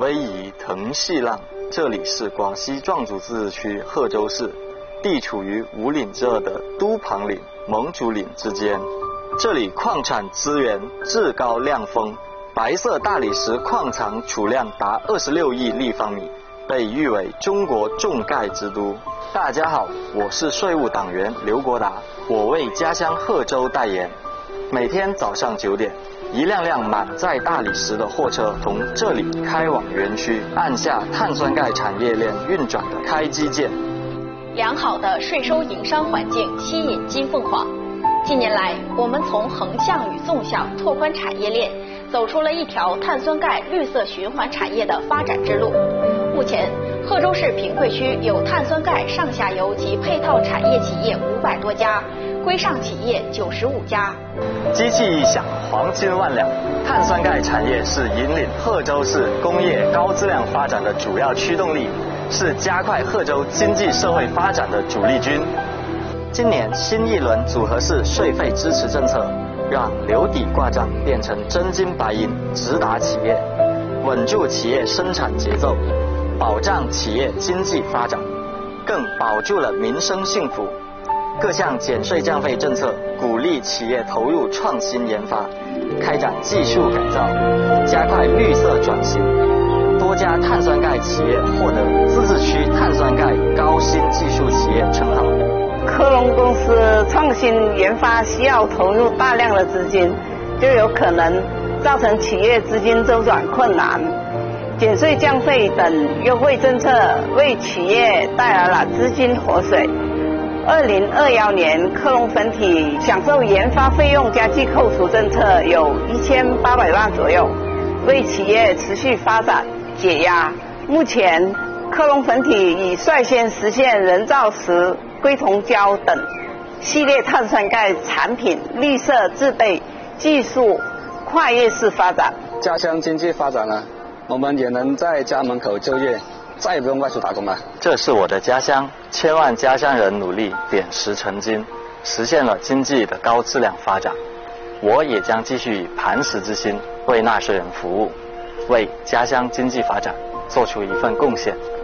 威仪腾细浪，这里是广西壮族自治区贺州市，地处于五岭之二的都庞岭、蒙古岭之间。这里矿产资源至高量丰，白色大理石矿藏储量达26亿立方米，被誉为中国重钙之都。大家好，我是税务党员刘国达，我为家乡贺州代言。每天早上9点，一辆辆满载大理石的货车从这里开往园区，按下碳酸钙产业链运转的开机键。 良好的税收营商环境吸引金凤凰。近年来，我们从横向与纵向拓宽产业链，走出了一条碳酸钙绿色循环产业的发展之路。目前，贺州市平贵区有碳酸钙上下游及配套产业企业500多家，规上企业95家。 机器一响，黄金万两。碳酸钙产业是引领贺州市工业高质量发展的主要驱动力，是加快贺州经济社会发展的主力军。今年新一轮组合式税费支持政策，让留底挂账变成真金白银，直达企业，稳住企业生产节奏，保障企业经济发展，更保住了民生幸福。各项减税降费政策鼓励企业投入创新研发，开展技术改造，加快绿色转型。多家碳酸钙企业获得自治区碳酸钙高新技术企业称号。 科隆公司创新研发需要投入大量的资金，就有可能造成企业资金周转困难。减税降费等优惠政策为企业带来了资金活水。2021年，科隆本体享受研发费用加计扣除政策有1800万左右，为企业持续发展解压。目前，科隆本体已率先实现人造石、硅铜胶等系列碳酸钙产品绿色制备技术跨越式发展。 家乡经济发展了，我们也能在家门口就业，再也不用外出打工了。 这是我的家乡，千万家乡人努力点石成金，实现了经济的高质量发展。我也将继续以磐石之心为纳税人服务，为家乡经济发展做出一份贡献。